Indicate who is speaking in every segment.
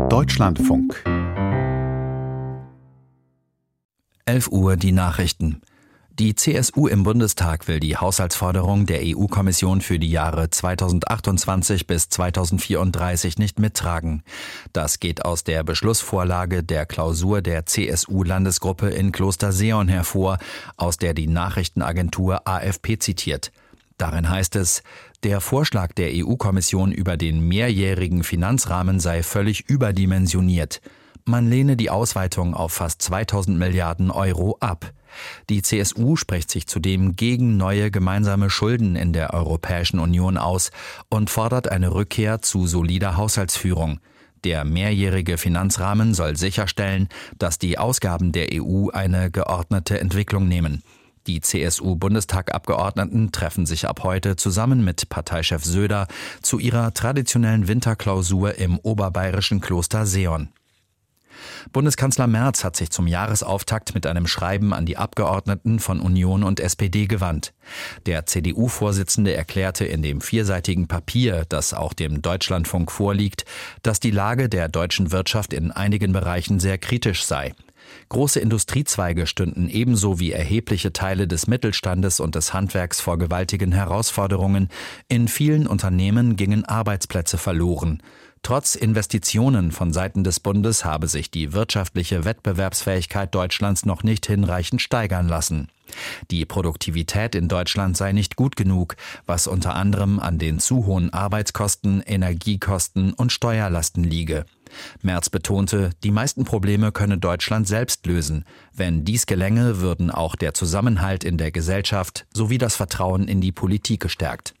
Speaker 1: Deutschlandfunk.
Speaker 2: 11 Uhr die Nachrichten. Die CSU im Bundestag will die Haushaltsforderung der EU-Kommission für die Jahre 2028 bis 2034 nicht mittragen. Das geht aus der Beschlussvorlage der Klausur der CSU-Landesgruppe in Klosterseeon hervor, aus der die Nachrichtenagentur AFP zitiert. Darin heißt es, der Vorschlag der EU-Kommission über den mehrjährigen Finanzrahmen sei völlig überdimensioniert. Man lehne die Ausweitung auf fast 2000 Milliarden Euro ab. Die CSU spricht sich zudem gegen neue gemeinsame Schulden in der Europäischen Union aus und fordert eine Rückkehr zu solider Haushaltsführung. Der mehrjährige Finanzrahmen soll sicherstellen, dass die Ausgaben der EU eine geordnete Entwicklung nehmen. Die CSU-Bundestagabgeordneten treffen sich ab heute zusammen mit Parteichef Söder zu ihrer traditionellen Winterklausur im oberbayerischen Klosterseeon. Bundeskanzler Merz hat sich zum Jahresauftakt mit einem Schreiben an die Abgeordneten von Union und SPD gewandt. Der CDU-Vorsitzende erklärte in dem vierseitigen Papier, das auch dem Deutschlandfunk vorliegt, dass die Lage der deutschen Wirtschaft in einigen Bereichen sehr kritisch sei. Große Industriezweige stünden ebenso wie erhebliche Teile des Mittelstandes und des Handwerks vor gewaltigen Herausforderungen. In vielen Unternehmen gingen Arbeitsplätze verloren. Trotz Investitionen von Seiten des Bundes habe sich die wirtschaftliche Wettbewerbsfähigkeit Deutschlands noch nicht hinreichend steigern lassen. Die Produktivität in Deutschland sei nicht gut genug, was unter anderem an den zu hohen Arbeitskosten, Energiekosten und Steuerlasten liege. Merz betonte, die meisten Probleme könne Deutschland selbst lösen. Wenn dies gelänge, würden auch der Zusammenhalt in der Gesellschaft sowie das Vertrauen in die Politik gestärkt.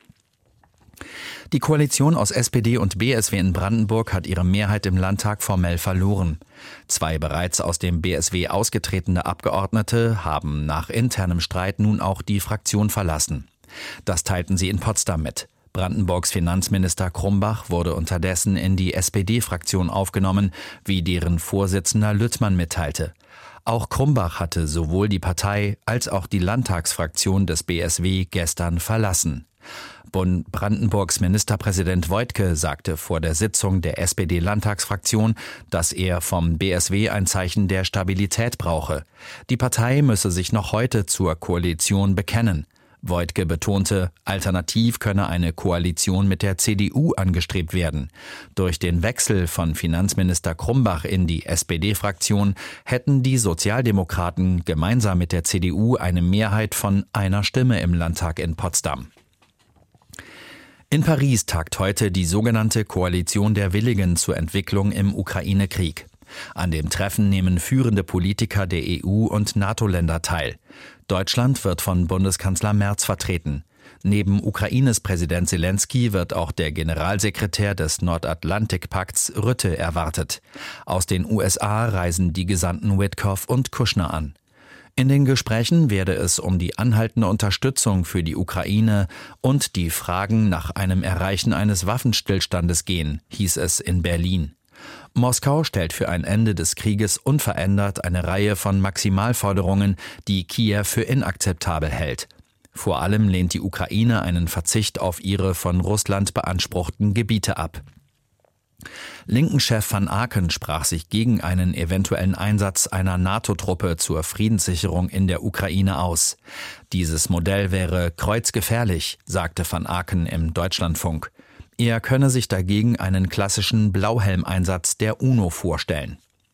Speaker 2: Die Koalition aus SPD und BSW in Brandenburg hat ihre Mehrheit im Landtag formell verloren. 2 bereits aus dem BSW ausgetretene Abgeordnete haben nach internem Streit nun auch die Fraktion verlassen. Das teilten sie in Potsdam mit. Brandenburgs Finanzminister Krumbach wurde unterdessen in die SPD-Fraktion aufgenommen, wie deren Vorsitzender Lüttmann mitteilte. Auch Krumbach hatte sowohl die Partei als auch die Landtagsfraktion des BSW gestern verlassen. Brandenburgs Ministerpräsident Woidke sagte vor der Sitzung der SPD-Landtagsfraktion, dass er vom BSW ein Zeichen der Stabilität brauche. Die Partei müsse sich noch heute zur Koalition bekennen. Woidke betonte, alternativ könne eine Koalition mit der CDU angestrebt werden. Durch den Wechsel von Finanzminister Krumbach in die SPD-Fraktion hätten die Sozialdemokraten gemeinsam mit der CDU eine Mehrheit von einer Stimme im Landtag in Potsdam. In Paris tagt heute die sogenannte Koalition der Willigen zur Entwicklung im Ukraine-Krieg. An dem Treffen nehmen führende Politiker der EU- und NATO-Länder teil. Deutschland wird von Bundeskanzler Merz vertreten. Neben Ukraines Präsident Zelensky wird auch der Generalsekretär des Nordatlantikpakts Rutte erwartet. Aus den USA reisen die Gesandten Witkoff und Kushner an. In den Gesprächen werde es um die anhaltende Unterstützung für die Ukraine und die Fragen nach einem Erreichen eines Waffenstillstandes gehen, hieß es in Berlin. Moskau stellt für ein Ende des Krieges unverändert eine Reihe von Maximalforderungen, die Kiew für inakzeptabel hält. Vor allem lehnt die Ukraine einen Verzicht auf ihre von Russland beanspruchten Gebiete ab. Linken-Chef van Aken sprach sich gegen einen eventuellen Einsatz einer NATO-Truppe zur Friedenssicherung in der Ukraine aus. Dieses Modell wäre kreuzgefährlich, sagte van Aken im Deutschlandfunk. Er könne sich dagegen einen klassischen Blauhelmeinsatz der UNO vorstellen.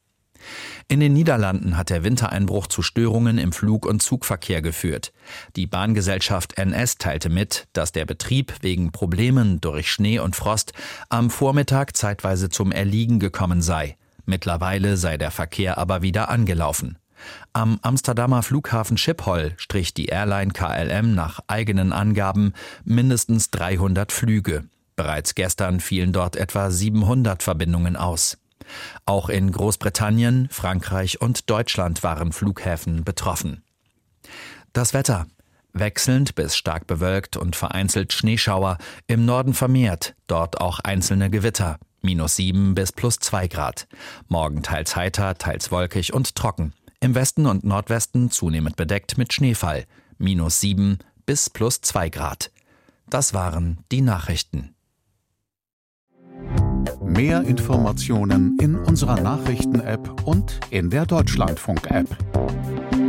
Speaker 2: In den Niederlanden hat der Wintereinbruch zu Störungen im Flug- und Zugverkehr geführt. Die Bahngesellschaft NS teilte mit, dass der Betrieb wegen Problemen durch Schnee und Frost am Vormittag zeitweise zum Erliegen gekommen sei. Mittlerweile sei der Verkehr aber wieder angelaufen. Am Amsterdamer Flughafen Schiphol strich die Airline KLM nach eigenen Angaben mindestens 300 Flüge. Bereits gestern fielen dort etwa 700 Verbindungen aus. Auch in Großbritannien, Frankreich und Deutschland waren Flughäfen betroffen. Das Wetter: wechselnd bis stark bewölkt und vereinzelt Schneeschauer, im Norden vermehrt, dort auch einzelne Gewitter, -7 bis +2 Grad. Morgen teils heiter, teils wolkig und trocken. Im Westen und Nordwesten zunehmend bedeckt mit Schneefall, -7 bis +2 Grad. Das waren die Nachrichten.
Speaker 1: Mehr Informationen in unserer Nachrichten-App und in der Deutschlandfunk-App.